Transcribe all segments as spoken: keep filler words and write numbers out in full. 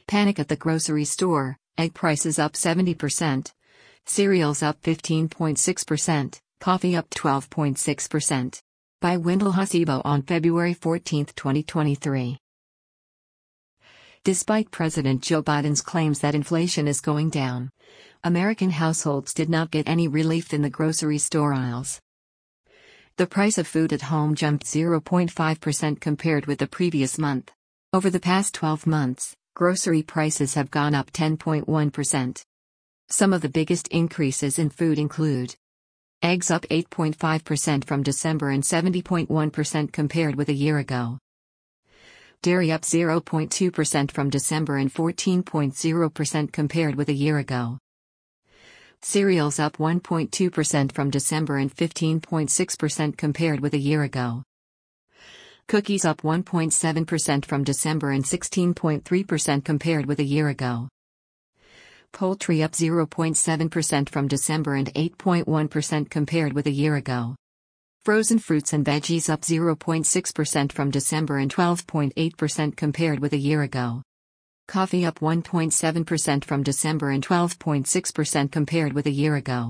Panic at the grocery store, egg prices up seventy percent. Cereals up fifteen point six percent, coffee up twelve point six percent. By Wendell Hasibo on February fourteenth, twenty twenty-three. Despite President Joe Biden's claims that inflation is going down, American households did not get any relief in the grocery store aisles. The price of food at home jumped zero point five percent compared with the previous month. Over the past twelve months, grocery prices have gone up ten point one percent. Some of the biggest increases in food include eggs up eight point five percent from December and seventy point one percent compared with a year ago. Dairy up zero point two percent from December and fourteen point zero percent compared with a year ago. Cereals up one point two percent from December and fifteen point six percent compared with a year ago. Cookies up one point seven percent from December and sixteen point three percent compared with a year ago. Poultry up zero point seven percent from December and eight point one percent compared with a year ago. Frozen fruits and veggies up zero point six percent from December and twelve point eight percent compared with a year ago. Coffee up one point seven percent from December and twelve point six percent compared with a year ago.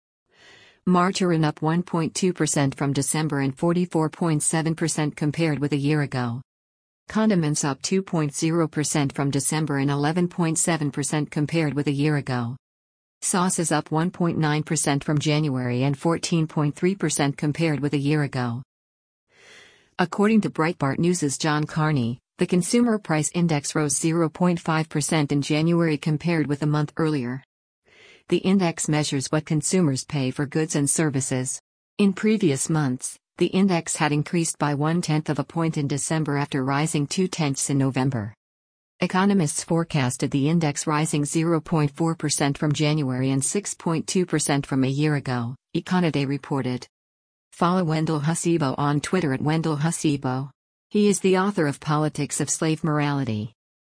Margarine up one point two percent from December and forty-four point seven percent compared with a year ago. Condiments up two point zero percent from December and eleven point seven percent compared with a year ago. Sauces up one point nine percent from January and fourteen point three percent compared with a year ago. According to Breitbart News' John Carney, the Consumer Price Index rose zero point five percent in January compared with a month earlier. The index measures what consumers pay for goods and services. In previous months, the index had increased by one-tenth of a point in December after rising two-tenths in November. Economists forecasted the index rising zero point four percent from January and six point two percent from a year ago, Econoday reported. Follow Wendell Hasibo on Twitter at Wendell Hasibo. He is the author of Politics of Slave Morality.